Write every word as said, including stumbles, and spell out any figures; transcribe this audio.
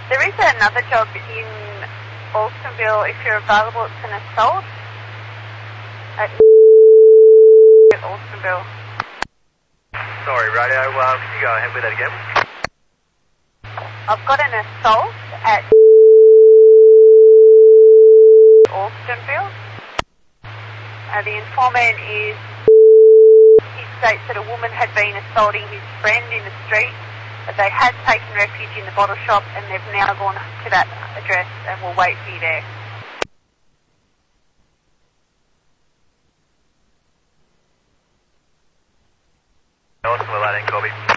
There is another job in Alstonville if you're available. It's an assault at Alstonville. Sorry, radio, uh, can you go ahead with that again? I've got an assault at Alstonville. Uh, the informant is, he states that a woman had been assaulting his friend in the street, but they had taken refuge in the bottle shop and they've now gone to that address and will wait for you there. Awesome, well, that ain't copy.